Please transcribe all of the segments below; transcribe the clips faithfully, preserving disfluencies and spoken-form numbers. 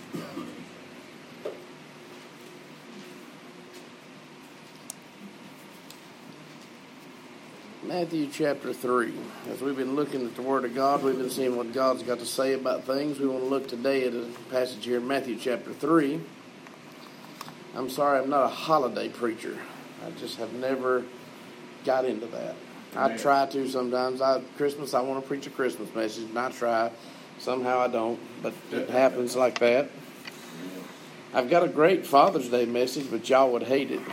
Matthew chapter three. As we've been looking at the Word of God, we've been seeing what God's got to say about things. We want to look today at a passage here in Matthew chapter three. I'm sorry, I'm not a holiday preacher. I just have never got into that. I try to sometimes. I Christmas, I want to preach a Christmas message, and I try. Somehow I don't, but it happens like that. I've got a great Father's Day message, but y'all would hate it.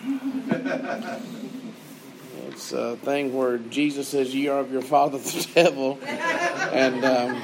It's a thing where Jesus says, "Ye are of your father the devil," and um,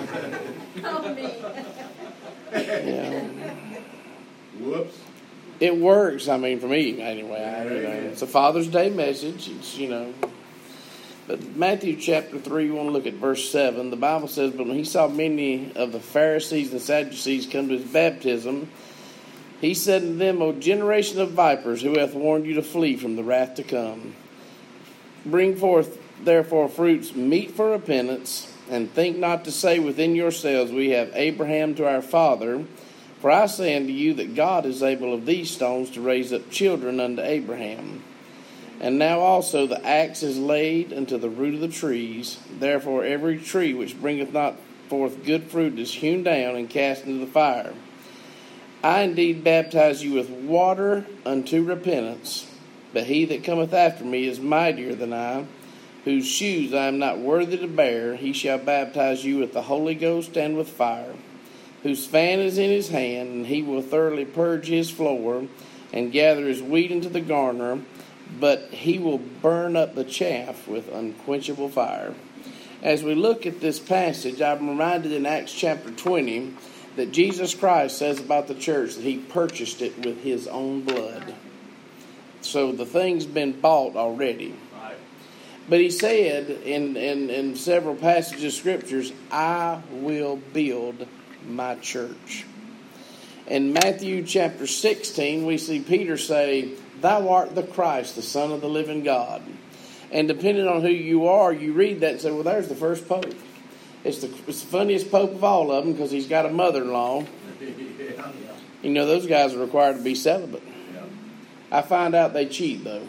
yeah, whoops. It works. I mean, for me anyway. I, you know, it's a Father's Day message. It's, you know, but Matthew chapter three, we want to look at verse seven. The Bible says, "But when he saw many of the Pharisees and Sadducees come to his baptism, he said to them, O generation of vipers, who hath warned you to flee from the wrath to come? Bring forth therefore fruits meet for repentance, and think not to say within yourselves, We have Abraham to our father. For I say unto you that God is able of these stones to raise up children unto Abraham. And now also the axe is laid unto the root of the trees. Therefore every tree which bringeth not forth good fruit is hewn down and cast into the fire. I indeed baptize you with water unto repentance, but he that cometh after me is mightier than I, whose shoes I am not worthy to bear. He shall baptize you with the Holy Ghost and with fire, whose fan is in his hand, and he will thoroughly purge his floor, and gather his wheat into the garner, but he will burn up the chaff with unquenchable fire." As we look at this passage, I'm reminded in Acts chapter twenty that Jesus Christ says about the church that he purchased it with his own blood. So the thing's been bought already. Right. But he said in, in, in several passages of scriptures, I will build my church. In Matthew chapter sixteen, we see Peter say, Thou art the Christ, the Son of the living God. And depending on who you are, you read that and say, well, there's the first pope. It's the, it's the funniest pope of all of them because he's got a mother-in-law. Yeah. You know, those guys are required to be celibate. Yeah. I find out they cheat, though.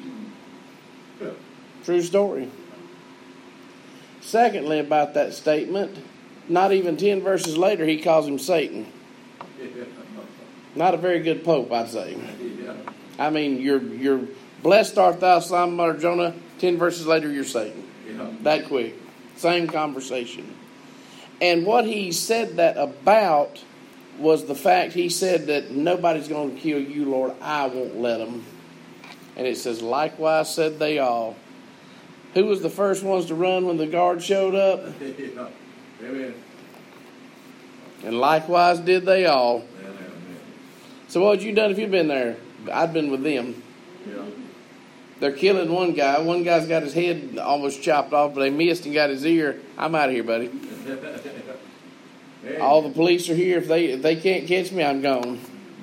True story. Secondly, about that statement, not even ten verses later, he calls him Satan. Not a very good pope, I'd say. Yeah. I mean, you're you're blessed art thou, Simon Bar-Jonah. Ten verses later, you're Satan. Yeah. That quick. Same conversation. And what he said that about was the fact he said that nobody's going to kill you, Lord. I won't let them. And it says, likewise said they all. Who was the first ones to run when the guard showed up? Yeah. Amen. And likewise did they all. Amen. So what had you done if you'd been there? I'd been with them. Yeah. They're killing one guy. One guy's got his head almost chopped off, but they missed and got his ear. I'm out of here, buddy. All the police are here. If they if they can't catch me, I'm gone.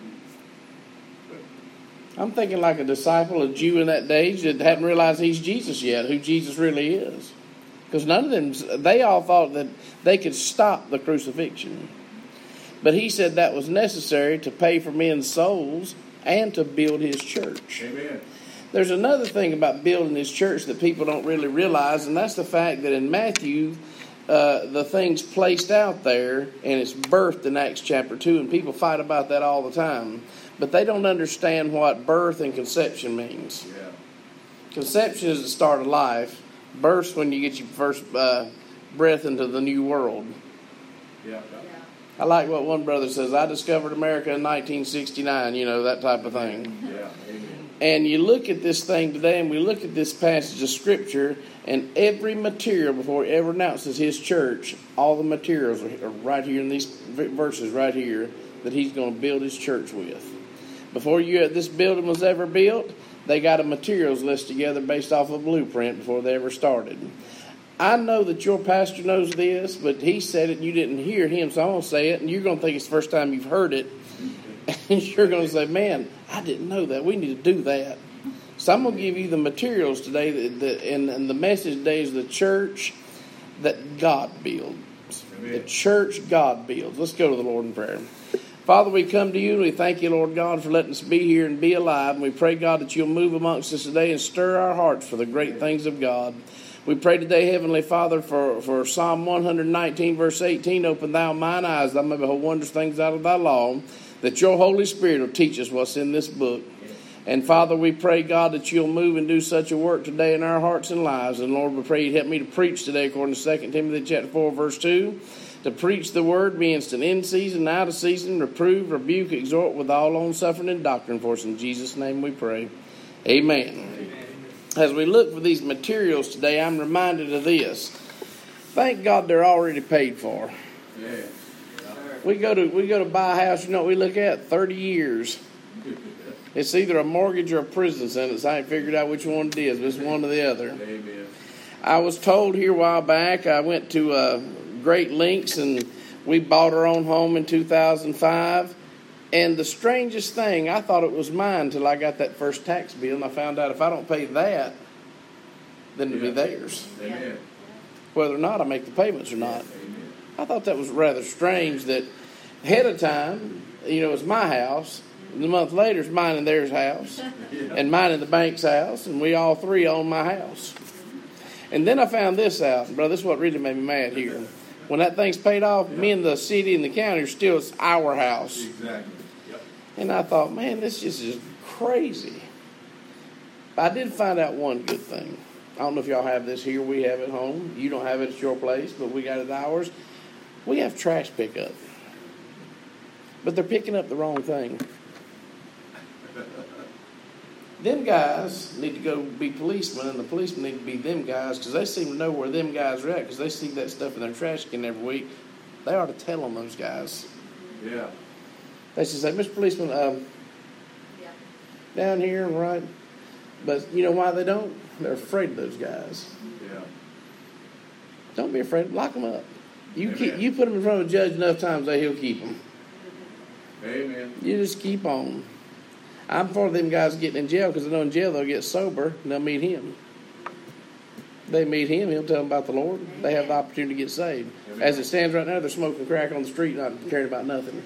I'm thinking like a disciple, a Jew in that day that hadn't realized he's Jesus yet, who Jesus really is. Because none of them, they all thought that they could stop the crucifixion. But he said that was necessary to pay for men's souls and to build his church. Amen. There's another thing about building his church that people don't really realize, and that's the fact that in Matthew, uh, the thing's placed out there, and it's birthed in Acts chapter two, and people fight about that all the time. But they don't understand what birth and conception means. Yeah. Conception is the start of life. Birth's when you get your first uh, breath into the new world. Yeah. I like what one brother says, I discovered America in nineteen sixty-nine, you know, that type of thing. Yeah. Amen. And you look at this thing today, and we look at this passage of Scripture, and every material, before he ever announces his church, all the materials are right here in these verses right here that he's going to build his church with. Before you this building was ever built, they got a materials list together based off a blueprint before they ever started. I know that your pastor knows this, but he said it and you didn't hear him, so I'm going to say it, and you're going to think it's the first time you've heard it. And you're going to say, man, I didn't know that. We need to do that. So I'm going to give you the materials today, that, that, and, and the message today is the church that God builds. Amen. The church God builds. Let's go to the Lord in prayer. Father, we come to you and we thank you, Lord God, for letting us be here and be alive. And we pray, God, that you'll move amongst us today and stir our hearts for the great things of God. We pray today, Heavenly Father, for, for Psalm one nineteen, verse eighteen, open thou mine eyes, that I may behold wondrous things out of thy law, that your Holy Spirit will teach us what's in this book. And Father, we pray, God, that you'll move and do such a work today in our hearts and lives. And Lord, we pray you'd help me to preach today according to Second Timothy chapter four, verse two. To preach the word, be instant in season, out of season, reprove, rebuke, exhort with all long-suffering and doctrine. For us in Jesus' name we pray. Amen. Amen. As we look for these materials today, I'm reminded of this. Thank God they're already paid for. Yeah. We go to we go to buy a house, you know what we look at? thirty years. It's either a mortgage or a prison sentence. I ain't figured out which one it is, but it's one or the other. Amen. I was told here a while back, I went to uh, Great Links and we bought our own home in two thousand five. And the strangest thing, I thought it was mine until I got that first tax bill, and I found out if I don't pay that, then it'll Yeah. be theirs. Amen. Whether or not I make the payments or not. Amen. I thought that was rather strange that ahead of time, you know, it's my house. And a month later, it's mine and theirs house. Yeah. And mine and the bank's house. And we all three own my house. And then I found this out. Brother, this is what really made me mad here. When that thing's paid off, me and the city and the county are still, it's our house. Exactly. Yep. And I thought, man, this just is crazy. But I did find out one good thing. I don't know if y'all have this here. We have it at home. You don't have it at your place, but we got it at ours. We have trash pickup. But they're picking up the wrong thing. Them guys need to go be policemen, and the policemen need to be them guys, because they seem to know where them guys are at, because they see that stuff in their trash can every week. They ought to tell on those guys. Yeah. They should say, Mister Policeman, um, Yeah. down here and right. But you know why they don't? They're afraid of those guys. Yeah. Don't be afraid. Lock them up. You Amen. keep, you put them in front of a judge enough times that he'll keep them. Amen. You just keep on. I'm for them guys getting in jail, because I know in jail they'll get sober and they'll meet him. They meet him, he'll tell them about the Lord. They have the opportunity to get saved. Amen. As it stands right now, they're smoking crack on the street, not caring about nothing.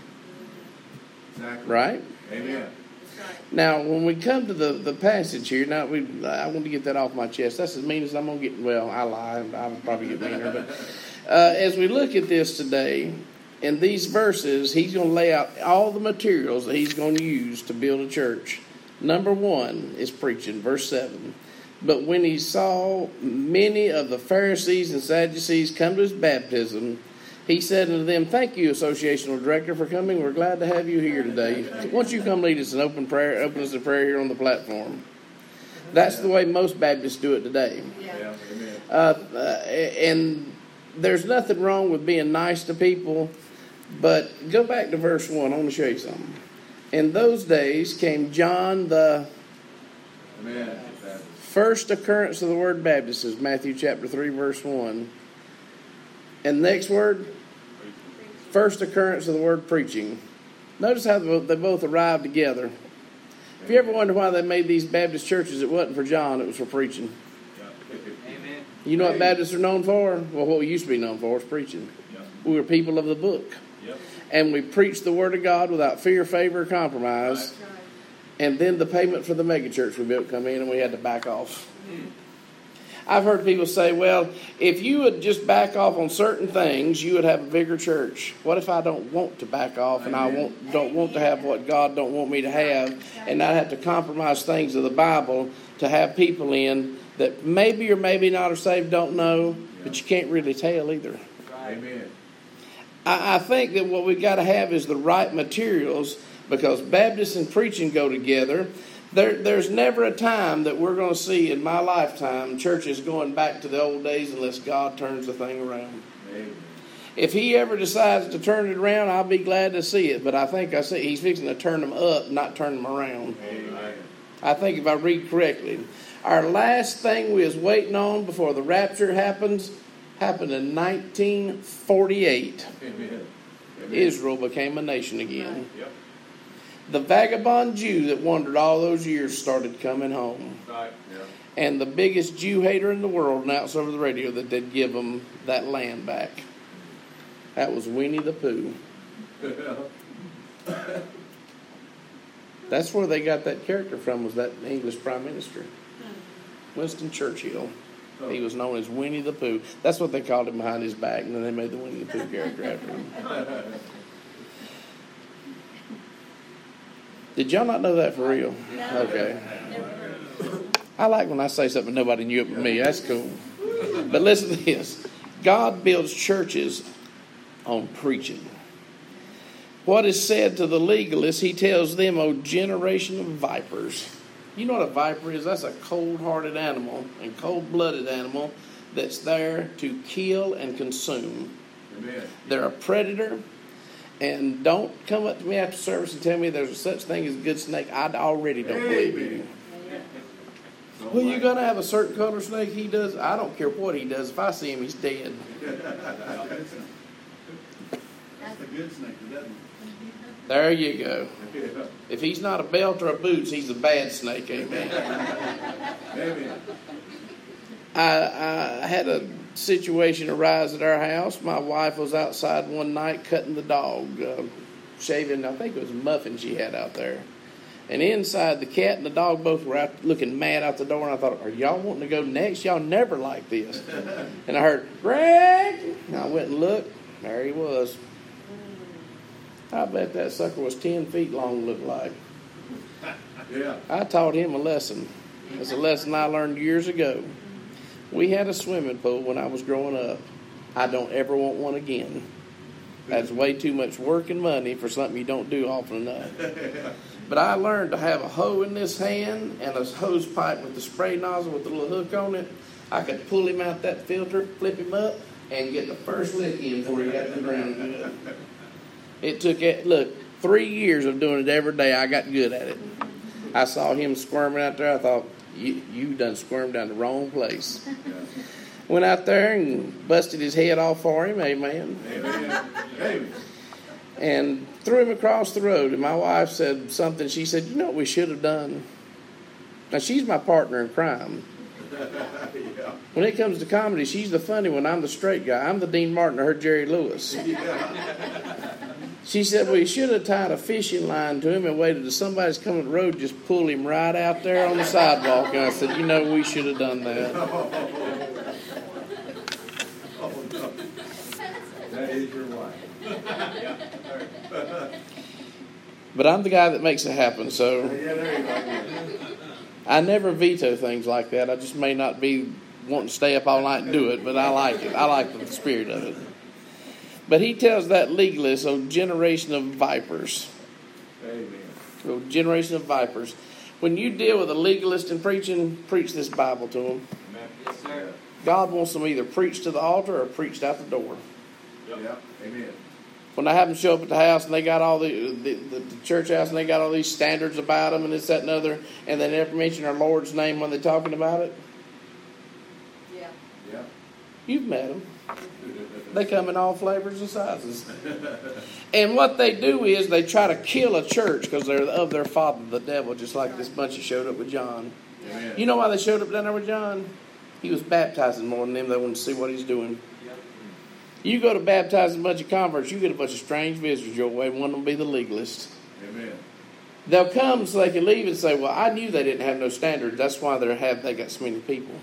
Exactly. Right? Amen. That's right. Now, when we come to the, the passage here, now we I want to get that off my chest. That's as mean as I'm going to get. Well, I lie. I'll probably get meaner. But uh, as we look at this today, in these verses, he's going to lay out all the materials that he's going to use to build a church. Number one is preaching, verse seven. But when he saw many of the Pharisees and Sadducees come to his baptism, he said unto them, thank you, associational director, for coming. We're glad to have you here today. Won't you come lead us in open prayer, open us in prayer here on the platform? That's the way most Baptists do it today. Yeah. Yeah. Amen. Uh, uh, and there's nothing wrong with being nice to people, but go back to verse one. I want to show you something. In those days came John, the Amen. first occurrence of the word Baptist is Matthew chapter three, verse one. And the next word, first occurrence of the word preaching. Notice how they both arrived together. If you ever wonder why they made these Baptist churches, it wasn't for John, it was for preaching. Amen. You know what Baptists are known for? Well, what we used to be known for is preaching. Yep. We were people of the book. Yep. And we preached the word of God without fear, favor, or compromise. That's right. And then the payment for the megachurch we built come in, and we had to back off. I've heard people say, well, if you would just back off on certain things, you would have a bigger church. What if I don't want to back off and I won't, don't want to have what God don't want me to have, and not have to compromise things of the Bible to have people in that maybe or maybe not are saved, don't know, but you can't really tell either. Amen. I, I think that what we've got to have is the right materials, because Baptists and preaching go together. There, there's never a time that we're going to see in my lifetime churches going back to the old days unless God turns the thing around. Amen. If he ever decides to turn it around, I'll be glad to see it. But I think I see he's fixing to turn them up, not turn them around. Amen. I think if I read correctly, our last thing we was waiting on before the rapture happens happened in nineteen forty-eight. Amen. Amen. Israel became a nation again. Yep. The vagabond Jew that wandered all those years started coming home. Right. Yep. And the biggest Jew hater in the world announced over the radio that they'd give them that land back. That was Winnie the Pooh. That's where they got that character from, was that English Prime Minister. Winston Churchill. He was known as Winnie the Pooh. That's what they called him behind his back, and then they made the Winnie the Pooh character after him. Did y'all not know that for real? Okay. I like when I say something nobody knew it but me. That's cool. But listen to this. God builds churches on preaching. What is said to the legalists, he tells them, "O generation of vipers." You know what a viper is? That's a cold-hearted animal and cold-blooded animal that's there to kill and consume. Amen. They're a predator. And don't come up to me after service and tell me there's such thing as a good snake. I already don't believe you. Well, you're going to have a certain color snake. He does. I don't care what he does. If I see him, he's dead. That's a good snake, doesn't it? There you go. If he's not a belt or a boots, he's a bad snake. Amen. Amen. I, I had a situation arise at our house. My wife was outside one night cutting the dog, uh, shaving, I think it was a muffin she had out there. And inside, the cat and the dog both were out looking mad out the door. And I thought, are y'all wanting to go next? Y'all never like this. And I heard, Greg! And I went and looked. There he was. I bet that sucker was ten feet long, looked like. Yeah. I taught him a lesson. It's a lesson I learned years ago. We had a swimming pool when I was growing up. I don't ever want one again. That's way too much work and money for something you don't do often enough. But I learned to have a hoe in this hand and a hose pipe with the spray nozzle with the little hook on it. I could pull him out that filter, flip him up, and get the first lick in before he got to the ground good. It took, look, three years of doing it every day. I got good at it. I saw him squirming out there. I thought, you, you done squirmed down the wrong place. Went out there and busted his head off for him. Amen. Amen. Amen. And threw him across the road. And my wife said something. She said, you know what we should have done? Now, she's my partner in crime. Yeah. When it comes to comedy, she's the funny one. I'm the straight guy. I'm the Dean Martin of her Jerry Lewis. Yeah. She said, we should have tied a fishing line to him and waited until somebody's coming to the road, just pull him right out there on the sidewalk. And I said, you know, we should have done that. Oh, no. That is your wife. But I'm the guy that makes it happen, so Yeah, there you go. I never veto things like that. I just may not be wanting to stay up all night and do it, but I like it. I like the spirit of it. But he tells that legalist, oh, generation of vipers. Amen. Oh, generation of vipers. When you deal with a legalist in preaching, preach this Bible to them. Yes, sir. God wants them either preached to the altar or preached out the door. Yep. Yeah. Amen. When I have them show up at the house and they got all the, the, the, the church house and they got all these standards about them and this, that, and other, and they never mention our Lord's name when they're talking about it. Yeah. Yeah. You've met them. They come in all flavors and sizes. And what they do is they try to kill a church because they're of their father, the devil, just like this bunch that showed up with John. Amen. You know why they showed up down there with John? He was baptizing more than them. They wanted to see what he's doing. Yep. You go to baptize a bunch of converts, you get a bunch of strange visitors your way. One of them will be the legalist. Amen. They'll come so they can leave and say, well, I knew they didn't have no standards. That's why they have they got so many people.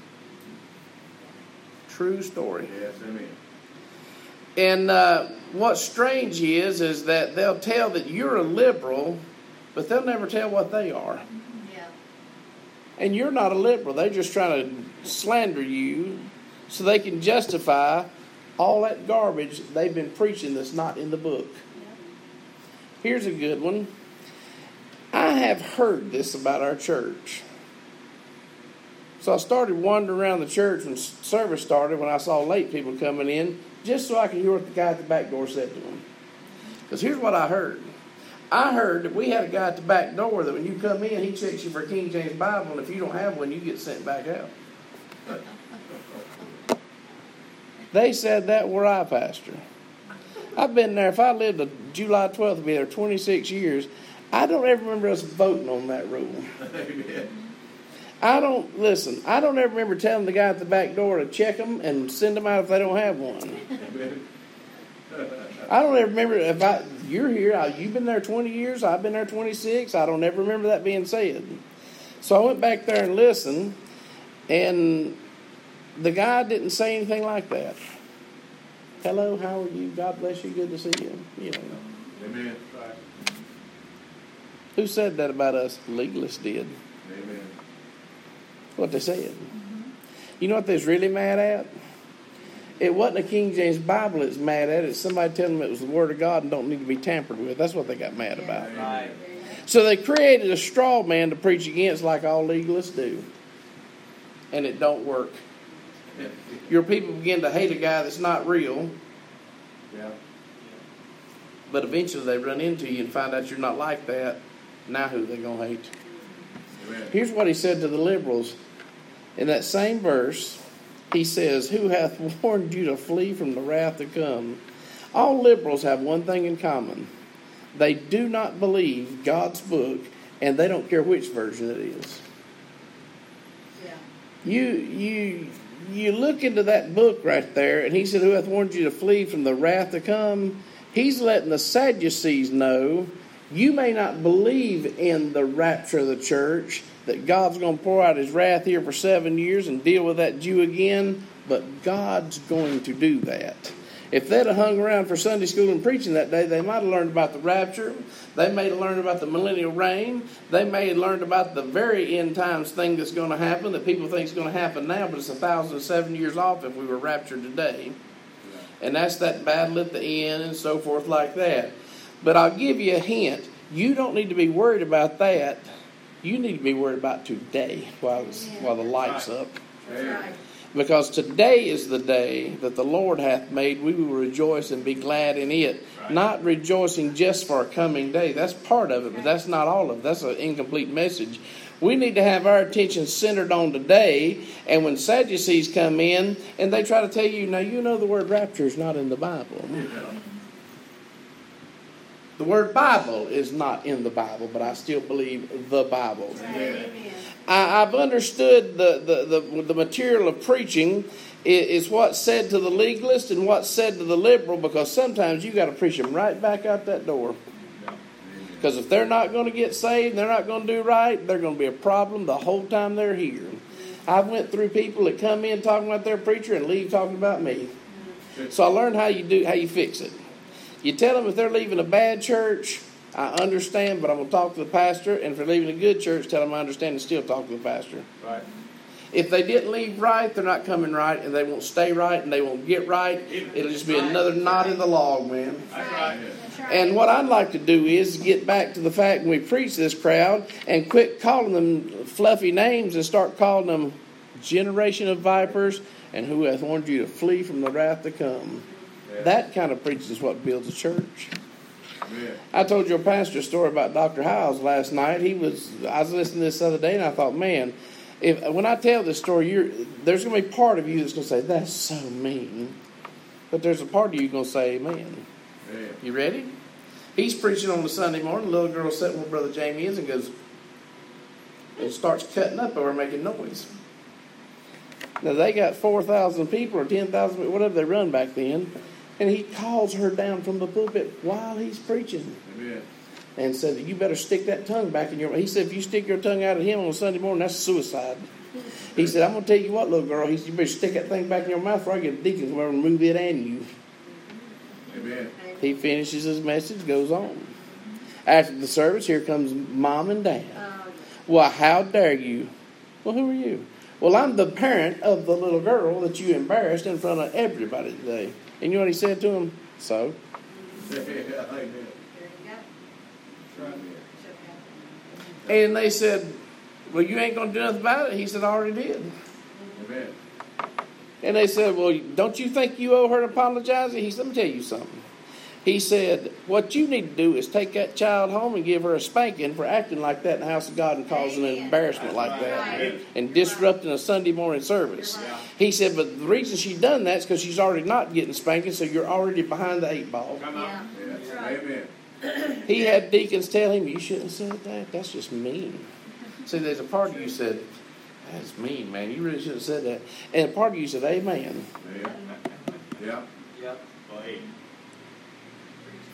True story. Yes, amen. And uh, what's strange is, is that they'll tell that you're a liberal, but they'll never tell what they are. Yeah. And you're not a liberal. They're just trying to slander you so they can justify all that garbage they've been preaching that's not in the book. Yeah. Here's a good one. I have heard this about our church. So I started wandering around the church when service started, when I saw late people coming in, just so I could hear what the guy at the back door said to them. Because here's what I heard. I heard that we had a guy at the back door that when you come in, he checks you for a King James Bible, and if you don't have one, you get sent back out. They said that where I pastor. I've been there. If I lived to July twelfth, I'd be there twenty-six years. I don't ever remember us voting on that rule. Amen. I don't, listen, I don't ever remember telling the guy at the back door to check them and send them out if they don't have one. Amen. I don't ever remember if I. You're here. I, you've been there twenty years. I've been there twenty-six. I don't ever remember that being said. So I went back there and listened, and the guy didn't say anything like that. Hello, how are you? God bless you. Good to see you. You know. Amen. Who said that about us? Legalists did. Amen. What they said. You know what they was really mad at? It wasn't a King James Bible it's mad at. It's somebody telling them it was the Word of God and don't need to be tampered with. That's what they got mad about. Right. So they created a straw man to preach against like all legalists do. And it don't work. Your people begin to hate a guy that's not real. Yeah. But eventually they run into you and find out you're not like that. Now who they going to hate? Amen. Here's what he said to the liberals. In that same verse, he says, who hath warned you to flee from the wrath to come? All liberals have one thing in common. They do not believe God's book, and they don't care which version it is. Yeah. You you you look into that book right there, and he said, who hath warned you to flee from the wrath to come? He's letting the Sadducees know you may not believe in the rapture of the church, that God's going to pour out his wrath here for seven years and deal with that Jew again, but God's going to do that. If they'd have hung around for Sunday school and preaching that day, they might have learned about the rapture. They may have learned about the millennial reign. They may have learned about the very end times thing that's going to happen that people think is going to happen now, but it's a thousand and seven years off if we were raptured today. And that's that battle at the end and so forth like that. But I'll give you a hint. You don't need to be worried about that. You need to be worried about today while, it's, while the light's up. That's right. Because today is the day that the Lord hath made. We will rejoice and be glad in it. Right. Not rejoicing just for a coming day. That's part of it, but that's not all of it. That's an incomplete message. We need to have our attention centered on today. And when Sadducees come in and they try to tell you, now you know the word rapture is not in the Bible. The word Bible is not in the Bible, but I still believe the Bible. Amen. I, I've understood the, the, the, the material of preaching is, is what's said to the legalist and what's said to the liberal, because sometimes you got to preach them right back out that door. Because if they're not going to get saved, they're not going to do right, they're going to be a problem the whole time they're here. I went through people that come in talking about their preacher and leave talking about me. So I learned how you do how you fix it. You tell them if they're leaving a bad church, I understand, but I'm going to talk to the pastor. And if they're leaving a good church, tell them I understand and still talk to the pastor. Right. If they didn't leave right, they're not coming right, and they won't stay right, and they won't get right. It'll just be another knot in the log, man. That's right. That's right. And what I'd like to do is get back to the fact when we preach this crowd and quit calling them fluffy names and start calling them generation of vipers and who hath warned you to flee from the wrath to come. Yeah. That kind of preaching is what builds a church. Yeah. I told your pastor a story about Doctor Howes last night. He was I was listening to this the other day, and I thought, man, if when I tell this story, you're, there's going to be part of you that's going to say, that's so mean. But there's a part of you going to say, amen. Yeah. You ready? He's preaching on a Sunday morning. The little girl sitting where Brother Jamie is and goes, and starts cutting up over making noise. Now, they got four thousand people or ten thousand, whatever they run back then. And he calls her down from the pulpit while he's preaching. Amen. And said, you better stick that tongue back in your... He said, if you stick your tongue out at him on Sunday morning, that's suicide. He said, I'm going to tell you what, little girl. He said, you better stick that thing back in your mouth before I get a deacon to come over and remove it and you. Amen. He finishes his message, goes on. After the service, here comes mom and dad. Oh, Well, how dare you? Well, who are you? Well, I'm the parent of the little girl that you embarrassed in front of everybody today. And you know what he said to him? So? Amen. there you go. Right. And they said, well, you ain't going to do nothing about it. He said, I already did. Amen. And they said, well, don't you think you owe her an apology? He said, let me tell you something. He said, what you need to do is take that child home and give her a spanking for acting like that in the house of God and causing an embarrassment like that Right. and disrupting a Sunday morning service. He said, but the reason she's done that is because she's already not getting spanking, so you're already behind the eight ball. Come Yeah. on. That's Yeah. right. Amen. He had deacons tell him, you shouldn't have said that. That's just mean. See, there's a part of you said, that's mean, man. You really should have said that. And a part of you said, amen. Yeah. Yeah. Yep. Well, hey.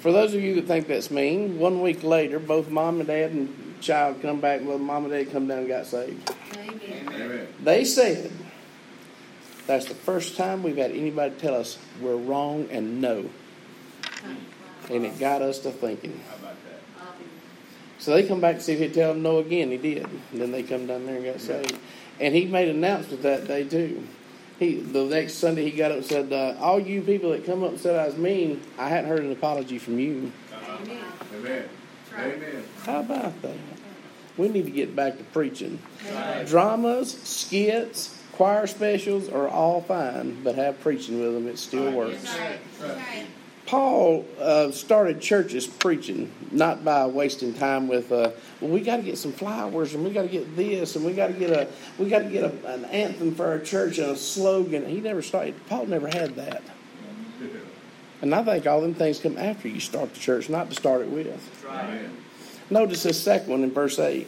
For those of you that think that's mean, one week later, both mom and dad and child come back, well, mom and dad come down and got saved. Amen. Amen. They said, that's the first time we've had anybody tell us we're wrong and no. And it got us to thinking. How about that? So they come back to see if he'd tell them no again. He did. And then they come down there and got saved. And he made an announcement that day too. He the next Sunday he got up and said, uh, all you people that come up and said I was mean, I hadn't heard an apology from you. Uh-huh. Amen. Amen. Amen. How about that? We need to get back to preaching. Right. Dramas, skits, choir specials are all fine, but have preaching with them. It still works. That's right. That's right. Paul uh, started churches preaching, not by wasting time with, uh, well, we got to get some flowers, and we got to get this, and we got to get a, we got to get a, an anthem for our church and a slogan. He never started. Paul never had that. And I think all them things come after you start the church, not to start it with. Amen. Notice this second one in verse eight.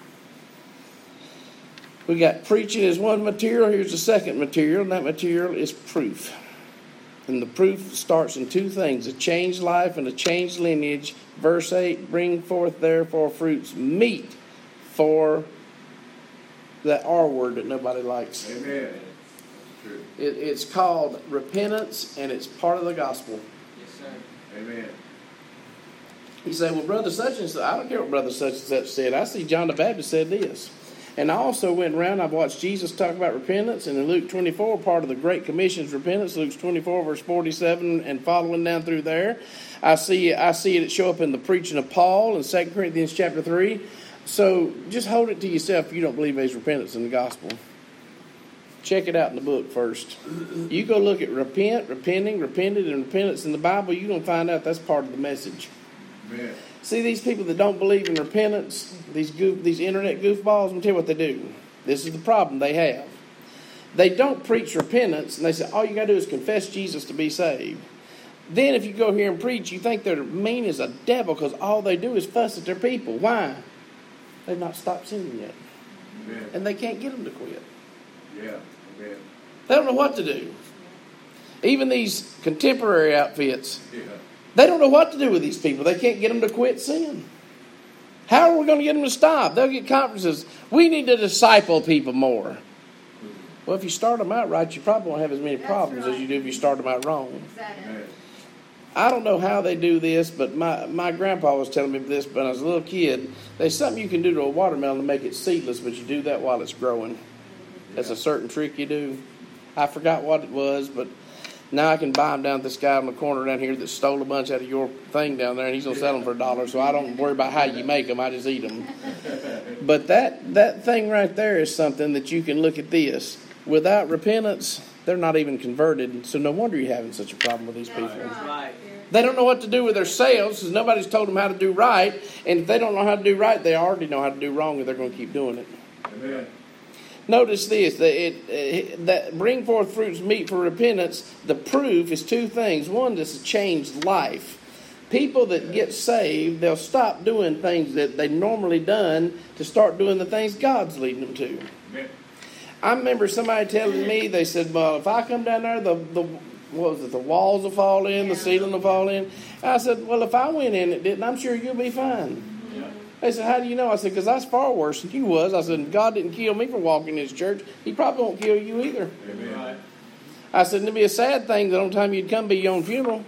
We got preaching as one material. Here's the second material, and that material is proof. And the proof starts in two things, a changed life and a changed lineage. Verse eight, bring forth therefore fruits meet for that R word that nobody likes. Amen. True. It, it's called repentance, and it's part of the gospel. Yes, sir. Amen. You say, well, Brother such and such, I don't care what Brother such and such said. I see John the Baptist said this. And I also went around, I've watched Jesus talk about repentance, and in Luke twenty-four, part of the Great Commission's repentance, Luke twenty-four, verse forty-seven, and following down through there. I see I see it show up in the preaching of Paul in Second Corinthians chapter three. So just hold it to yourself if you don't believe there's repentance in the gospel. Check it out in the book first. You go look at repent, repenting, repented, and repentance in the Bible, you're going to find out that's part of the message. Amen. See, these people that don't believe in repentance, these goof, these internet goofballs, let me tell you what they do. This is the problem they have. They don't preach repentance, and they say, all you got to do is confess Jesus to be saved. Then if you go here and preach, you think they're mean as a devil because all they do is fuss at their people. Why? They've not stopped sinning yet. Amen. And they can't get them to quit. Yeah. Amen. They don't know what to do. Even these contemporary outfits, Yeah. they don't know what to do with these people. They can't get them to quit sin. How are we going to get them to stop? They'll get conferences. We need to disciple people more. Well, if you start them out right, you probably won't have as many That's problems right. as you do if you start them out wrong. Exactly. Amen. I don't know how they do this, but my, my grandpa was telling me this when I was a little kid. There's something you can do to a watermelon to make it seedless, but you do that while it's growing. That's a certain trick you do. I forgot what it was, but now I can buy them down at this guy on the corner down here that stole a bunch out of your thing down there, and he's going to sell them for a dollar, so I don't worry about how you make them. I just eat them. But that, that thing right there is something that you can look at this. Without repentance, they're not even converted, so no wonder you're having such a problem with these people. That's right. They don't know what to do with their sales because nobody's told them how to do right. And if they don't know how to do right, they already know how to do wrong, and they're going to keep doing it. Amen. Notice this, that, it, it, that bring forth fruits meet for repentance. The proof is two things. One, this is changed life. People that get saved, they'll stop doing things that they normally done to start doing the things God's leading them to. Amen. I remember somebody telling me, they said, well, if I come down there, the, the what was it, the walls will fall in, the ceiling will fall in. I said, well, if I went in it didn't, I'm sure you'll be fine. Yeah. They said, how do you know? I said, because I was far worse than you was. I said, God didn't kill me for walking in His church. He probably won't kill you either. Amen. Right. I said, it'd be a sad thing the only time you'd come be your own funeral.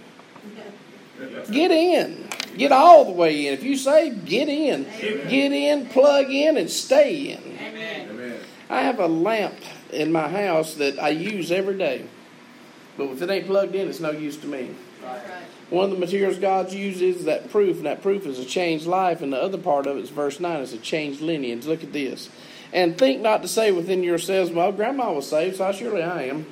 Get in. Get all the way in. If you say, get in. Amen. Get in, plug in, and stay in. Amen. Amen. I have a lamp in my house that I use every day. But if it ain't plugged in, it's no use to me. That's right. One of the materials God uses is that proof, and that proof is a changed life, and the other part of it is verse nine, it's a changed lineage. Look at this. And think not to say within yourselves, well, Grandma was saved, so surely I am.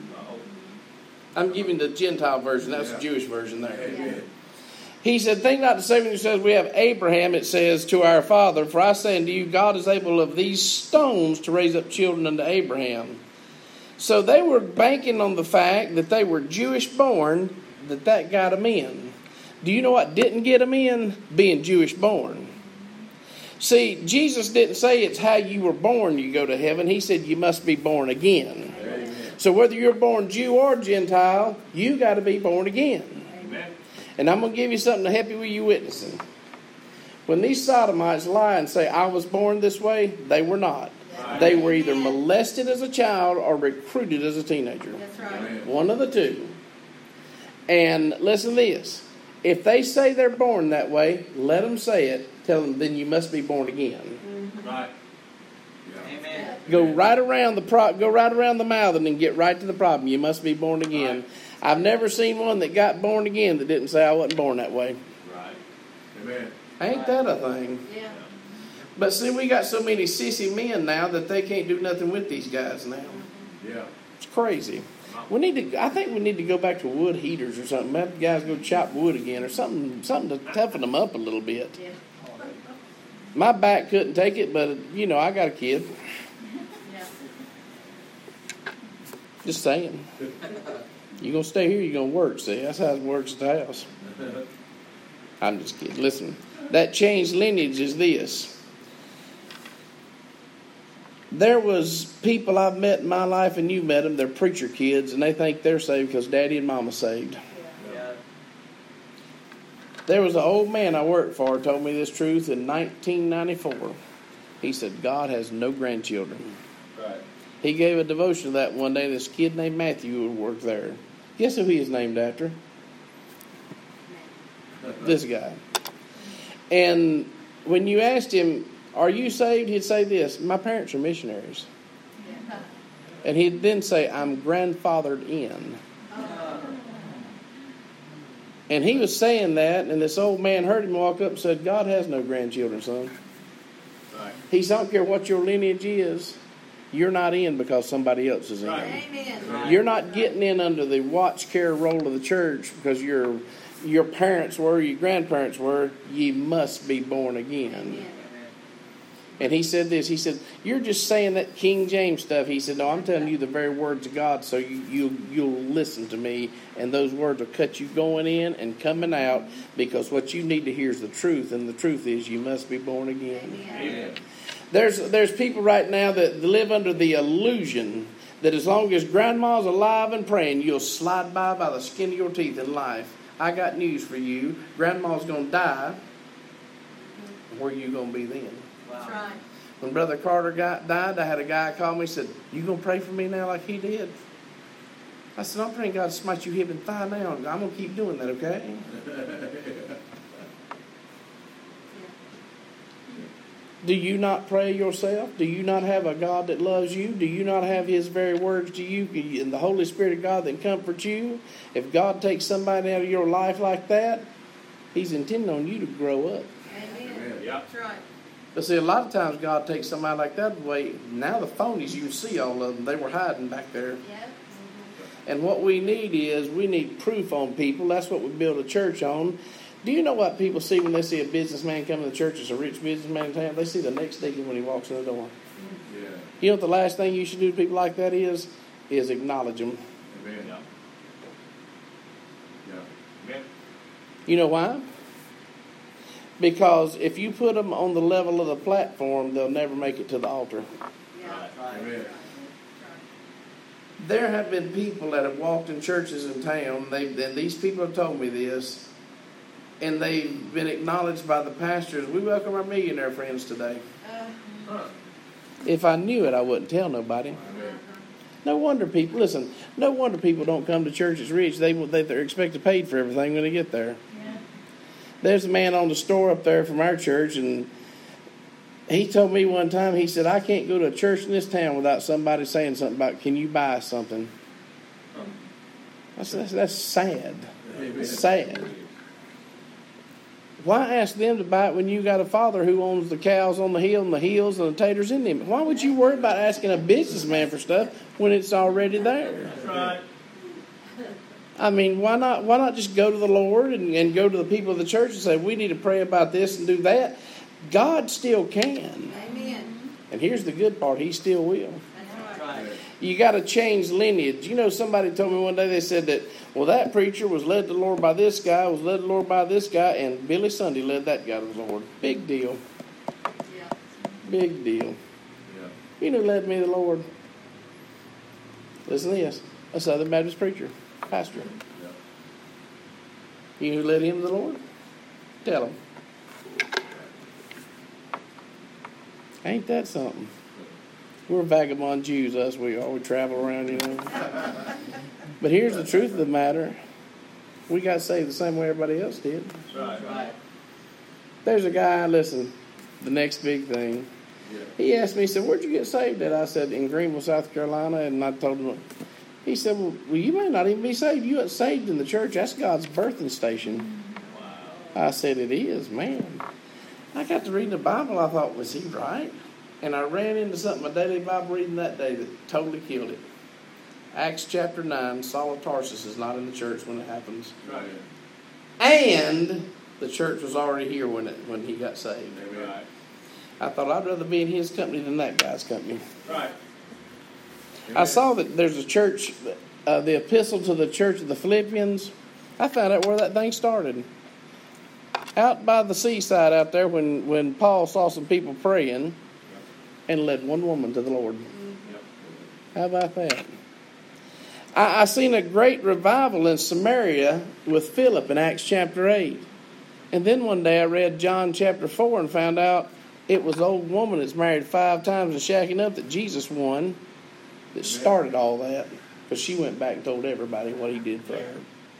I'm giving the Gentile version. That's the Jewish version there. Amen. He said, think not to say within yourselves, we have Abraham, it says, to our father. For I say unto you, God is able of these stones to raise up children unto Abraham. So they were banking on the fact that they were Jewish born, that that got them in. Do you know what didn't get them in? Being Jewish born. See, Jesus didn't say it's how you were born you go to heaven. He said you must be born again. Amen. So whether you're born Jew or Gentile, you got to be born again. Amen. And I'm going to give you something to help you with your witnessing. When these sodomites lie and say, I was born this way, they were not. They were either molested as a child or recruited as a teenager. That's right. One of the two. And listen to this. If they say they're born that way, let them say it. Tell them, then you must be born again. Mm-hmm. Right. Yeah. Amen. Go right around the pro- go right around the mouth and then get right to the problem. You must be born again. Right. I've never seen one that got born again that didn't say I wasn't born that way. Right. Amen. Ain't that a thing? Yeah. But see, we got so many sissy men now that they can't do nothing with these guys now. Yeah. It's crazy. We need to. I think we need to go back to wood heaters or something. Have the guys go chop wood again or something. Something to toughen them up a little bit. Yeah. My back couldn't take it, but you know I got a kid. Yeah. Just saying. You gonna stay here? You gonna work? See, that's how it works at the house. I'm just kidding. Listen, that changed lineage is this. There was people I've met in my life, and you met them. They're preacher kids, and they think they're saved because Daddy and Mama saved. Yeah. There was an old man I worked for told me this truth in nineteen ninety-four. He said, God has no grandchildren. Right. He gave a devotion to that one day. This kid named Matthew would work there. Guess who he is named after? This guy. And when you asked him, are you saved? He'd say this, my parents are missionaries. Yeah. And he'd then say, I'm grandfathered in. And he was saying that, and this old man heard him walk up and said, God has no grandchildren, son. Right. He said, I don't care what your lineage is, you're not in because somebody else is in. Right. Amen. You're not getting in under the watch care role of the church because your your parents were, your grandparents were. Ye must be born again. Amen. And he said this. He said, you're just saying that King James stuff. He said, no, I'm telling you the very words of God, so you, you, you'll listen to me. And those words will cut you going in and coming out, because what you need to hear is the truth. And the truth is you must be born again. Amen. Amen. There's, there's people right now that live under the illusion that as long as grandma's alive and praying, you'll slide by by the skin of your teeth in life. I got news for you. Grandma's going to die. Where are you going to be then? That's right. When Brother Carter got, died, I had a guy call me and said, you going to pray for me now like he did? I said, I'm praying God to smite you hip and thigh now. I'm going to keep doing that, okay? Do you not pray yourself? Do you not have a God that loves you? Do you not have His very words to you and the Holy Spirit of God that comforts you? If God takes somebody out of your life like that, He's intending on you to grow up. Amen. Yeah. That's right. But see, a lot of times God takes somebody like that away. Now the phonies, you can see all of them. They were hiding back there. Yeah. And what we need is, we need proof on people. That's what we build a church on. Do you know what people see when they see a businessman come to the church as a rich businessman in town? They see the next deacon when he walks in the door. Yeah. You know what the last thing you should do to people like that is? Is acknowledge them. Amen. Yeah. Yeah. Amen. You know why? Because if you put them on the level of the platform, they'll never make it to the altar. Yeah. Amen. There have been people that have walked in churches in town, they've, and these people have told me this, and they've been acknowledged by the pastors. We welcome our millionaire friends today. Uh, Huh. If I knew it, I wouldn't tell nobody. Amen. No wonder people, listen, no wonder people don't come to church as rich. They, they, they're expected paid for everything when they get there. yeah. There's a man on the store up there from our church, and he told me one time, he said, I can't go to a church in this town without somebody saying something about, can you buy something? I said, that's, that's sad. Amen. It's sad. Why ask them to buy it when you got a father who owns the cows on the hill and the hills and the taters in them? Why would you worry about asking a businessman for stuff when it's already there? That's right. I mean, why not why not just go to the Lord and, and go to the people of the church and say, we need to pray about this and do that? God still can. Amen. And here's the good part, He still will. That's That's right. right. You got to change lineage. You know, somebody told me one day, they said that, well, that preacher was led to the Lord by this guy, was led to the Lord by this guy, and Billy Sunday led that guy to the Lord. Big deal. Yeah. Big deal. Yeah. You know who led me to the Lord? Listen to this. A Southern Baptist preacher, pastor. Yeah. You who led him to the Lord? Tell him. Ain't that something? We're vagabond Jews, us. We are. We travel around, you know. But here's the truth of the matter. We got saved the same way everybody else did. Right. Right. There's a guy, listen, the next big thing. Yeah. He asked me, he said, where'd you get saved at? I said, in Greenville, South Carolina. And I told him, he said, well, well you may not even be saved. You ain't saved in the church. That's God's birthing station. Wow. I said, it is, man. I got to read the Bible. I thought, was he right? And I ran into something, my daily Bible reading that day, that totally killed it. Acts chapter nine, Saul of Tarsus is not in the church when it happens. Right. And the church was already here when it when he got saved. Right. I thought I'd rather be in his company than that guy's company. Right. I saw that there's a church, uh, the epistle to the church of the Philippians. I found out where that thing started. Out by the seaside out there when, when Paul saw some people praying and led one woman to the Lord. How about that? I, I seen a great revival in Samaria with Philip in Acts chapter eight. And then one day I read John chapter four and found out it was the old woman that's married five times and shacking up that Jesus won that started all that. Because she went back and told everybody what he did for her.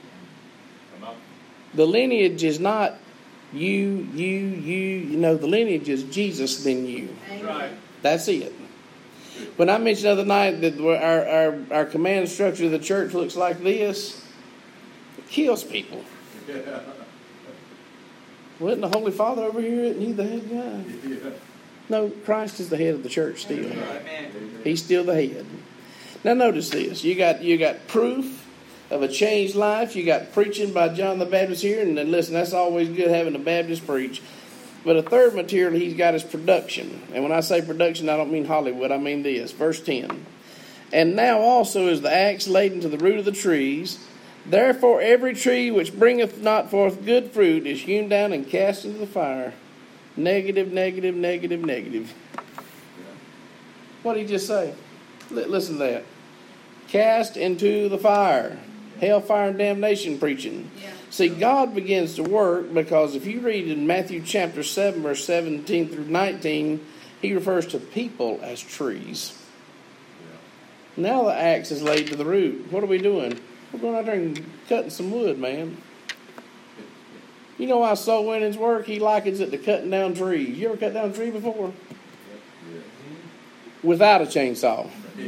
The lineage is not you, you, you. You know, the lineage is Jesus, then you. Right. That's it. When I mentioned the other night that our, our, our command structure of the church looks like this, it kills people. Yeah. Wasn't the Holy Father over here? Isn't he the head guy? Yeah. No, Christ is the head of the church still. Amen. He's still the head. Now notice this. You got you got proof of a changed life. You got preaching by John the Baptist here. And then listen, that's always good having a Baptist preach. But a third material he's got is production. And when I say production, I don't mean Hollywood. I mean this. Verse ten. And now also is the axe laden to the root of the trees. Therefore every tree which bringeth not forth good fruit is hewn down and cast into the fire. Negative, negative, negative, negative. What did he just say? L- listen to that. Cast into the fire. Hellfire and damnation preaching. Yeah. See, God begins to work because if you read in Matthew chapter seven, verse seventeen through nineteen, he refers to people as trees. Now the axe is laid to the root. What are we doing? We're going out there and cutting some wood, man. You know how soul winning's work? He likens it to cutting down trees. You ever cut down a tree before? Without a chainsaw.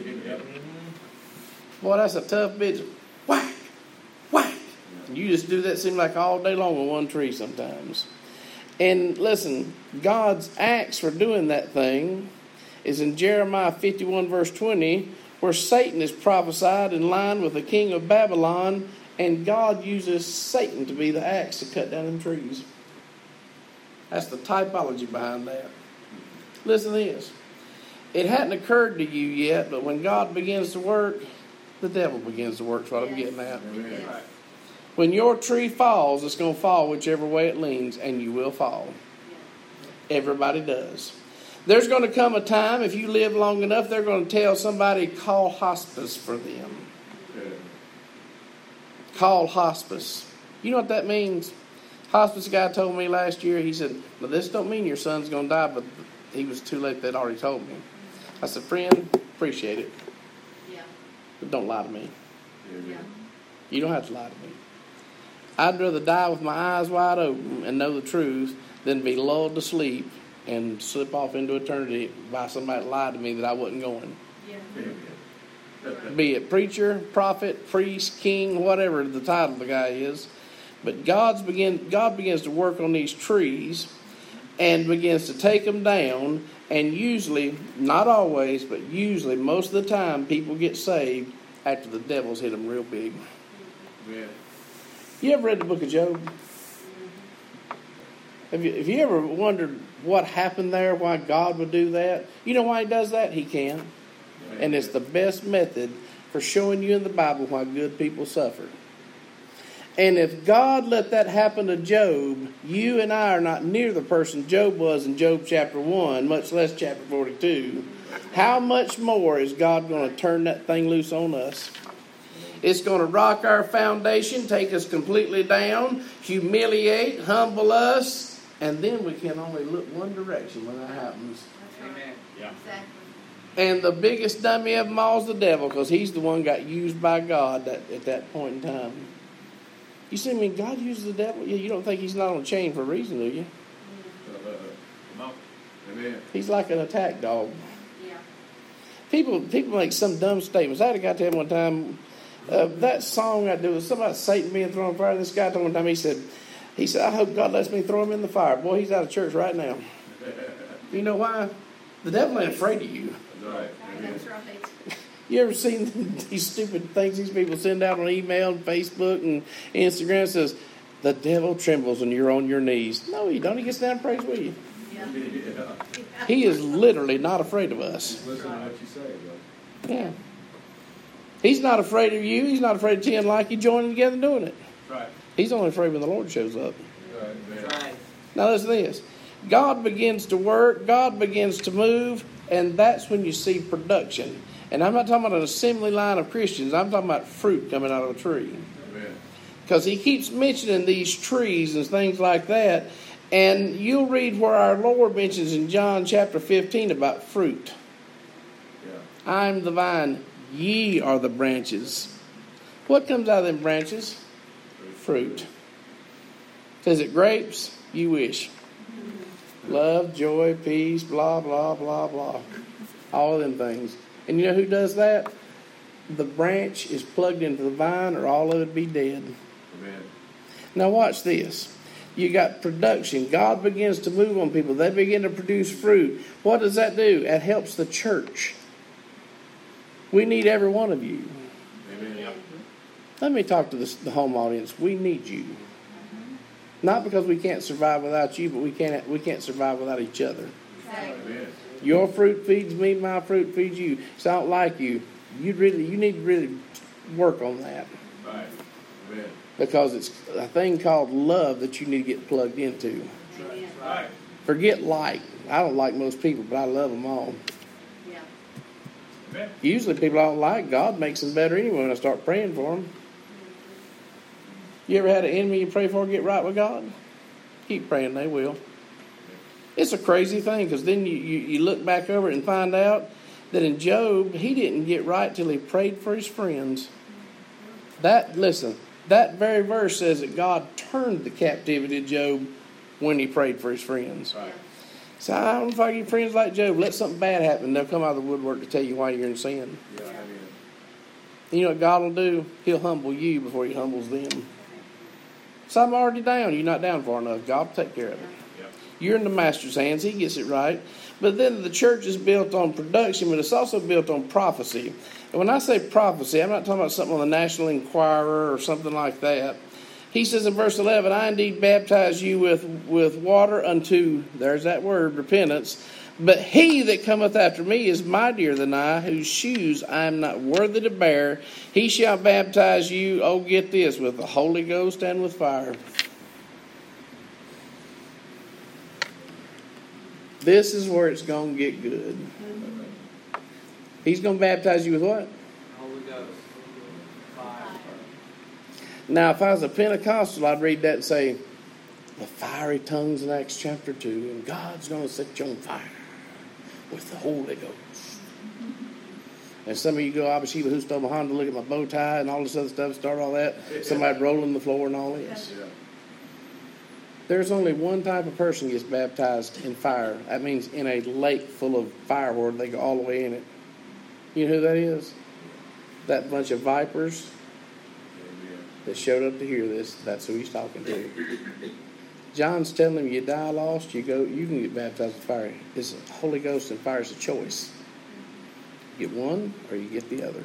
Boy, that's a tough bitch. Whack! Whack! You just do that seem like all day long with one tree sometimes. And listen, God's axe for doing that thing is in Jeremiah fifty-one verse twenty, where Satan is prophesied in line with the king of Babylon, and God uses Satan to be the axe to cut down them trees. That's the typology behind that. Listen to this. It hadn't occurred to you yet, but when God begins to work, the devil begins to work. That's what I'm getting at. Yes. When your tree falls, it's going to fall whichever way it leans, and you will fall. Everybody does. There's going to come a time, if you live long enough, they're going to tell somebody, call hospice for them. Call hospice. You know what that means? Hospice guy told me last year, he said, well, this don't mean your son's going to die, but he was too late. They'd already told me. I said, friend, appreciate it. Yeah. But don't lie to me. Yeah. You don't have to lie to me. I'd rather die with my eyes wide open and know the truth than be lulled to sleep and slip off into eternity by somebody that lied to me that I wasn't going. Yeah. Be it preacher, prophet, priest, king, whatever the title the guy is. But God's begin, God begins to work on these trees and begins to take them down. And usually, not always, but usually, most of the time, people get saved after the devil's hit them real big. Yeah. You ever read the book of Job? Have you, have you ever wondered what happened there, why God would do that? You know why he does that? He can. And it's the best method for showing you in the Bible why good people suffer. And if God let that happen to Job, you and I are not near the person Job was in Job chapter one, much less chapter forty-two. How much more is God going to turn that thing loose on us? It's going to rock our foundation, take us completely down, humiliate, humble us, and then we can only look one direction when that happens. Amen. Yeah. Exactly. And the biggest dummy of them all is the devil, because he's the one got used by God that, at that point in time. You see, I mean, God uses the devil. You don't think he's not on a chain for a reason, do you? Come on. Amen. He's like an attack dog. Yeah. People people make some dumb statements. I had a guy tell me one time, uh, that song I do was something about Satan being thrown in fire. This guy told me one time, he said, he said, I hope God lets me throw him in the fire. Boy, he's out of church right now. You know why? The devil ain't afraid of you. That's right. Amen. That's right. You ever seen these stupid things these people send out on email and Facebook and Instagram? It says, the devil trembles when you're on your knees. No, he don't. He gets down and prays with you. Yeah. Yeah. He is literally not afraid of us. Just listen to what you say, bro. Yeah. He's not afraid of you. He's not afraid of ten like you joining together and doing it. Right. He's only afraid when the Lord shows up. Right. Amen. Right. Now listen to this. God begins to work. God begins to move. And that's when you see production. And I'm not talking about an assembly line of Christians. I'm talking about fruit coming out of a tree. Amen. Because he keeps mentioning these trees and things like that. And you'll read where our Lord mentions in John chapter fifteen about fruit. Yeah. I'm the vine, ye are the branches. What comes out of them branches? Fruit. Says it grapes? You wish. Love, joy, peace, blah, blah, blah, blah. All of them things. And you know who does that? The branch is plugged into the vine or all of it be dead. Amen. Now watch this. You got production. God begins to move on people. They begin to produce fruit. What does that do? It helps the church. We need every one of you. Amen. Let me talk to this, the home audience. We need you. Not because we can't survive without you, but we can't we can't survive without each other. Exactly. Amen. Your fruit feeds me, my fruit feeds you. So I don't like you. You really you need to really work on that. Right. Amen. Because it's a thing called love that you need to get plugged into. Amen. Right. Forget like. I don't like most people, but I love them all. Yeah. Amen. Usually people I don't like, God makes them better anyway when I start praying for them. You ever had an enemy you pray for get right with God? Keep praying, they will. It's a crazy thing because then you, you, you look back over it and find out that in Job, he didn't get right till he prayed for his friends. That, listen, that very verse says that God turned the captivity of Job when he prayed for his friends. Right. So I don't know if I get friends like Job. Let something bad happen. They'll come out of the woodwork to tell you why you're in sin. Yeah. Amen. You know what God will do? He'll humble you before he humbles them. So I'm already down. You're not down far enough. God will take care of it. Yeah. You're in the master's hands. He gets it right. But then the church is built on production, but it's also built on prophecy. And when I say prophecy, I'm not talking about something on the National Enquirer or something like that. He says in verse eleven, I indeed baptize you with, with water unto, there's that word, repentance. But he that cometh after me is mightier than I, whose shoes I am not worthy to bear. He shall baptize you, oh, get this, with the Holy Ghost and with fire. This is where it's going to get good. He's going to baptize you with what? Holy Ghost. Fire. Now, if I was a Pentecostal, I'd read that and say, the fiery tongues in Acts chapter two, and God's going to set you on fire with the Holy Ghost. And some of you go, Abba Sheba, who stole my Honda, look at my bow tie and all this other stuff, start all that. Somebody rolling the floor and all this. Yeah. There's only one type of person gets baptized in fire. That means in a lake full of fire where they go all the way in it. You know who that is? That bunch of vipers Amen. that showed up to hear this. That's who he's talking to. John's telling them, you die lost, you go, you can get baptized with fire. It's the Holy Ghost and fire is a choice. You get one or you get the other.